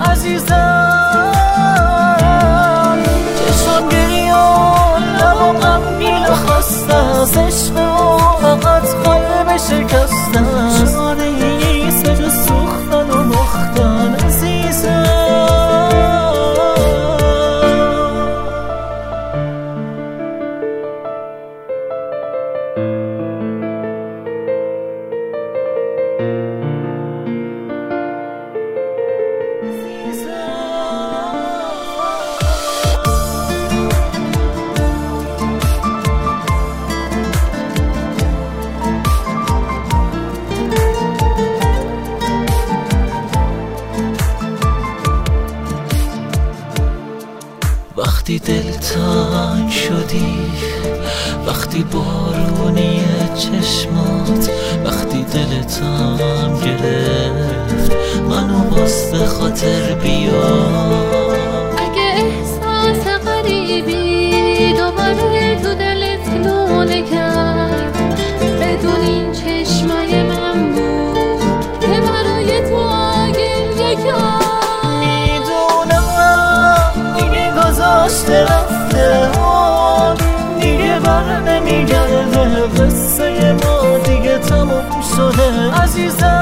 عزیزم. چشم گریان لبم غمگین و خسته از عشق و فقط قلب شکسته است. چاره ایست به جز سوختن و مختن عزیزم. وقتی دلتنگ شدی، وقتی بارونی چشمات، وقتی دلتم گرفت منو باز به خاطر بیار. اگه احساس غریبی دوباره تو دلت لونه کرد، بدون این چشمای من بود که برای تو گریه کرد. گذاشته رفته دیگه بر نمیگرده، قصه ما دیگه تموم شده عزیزم.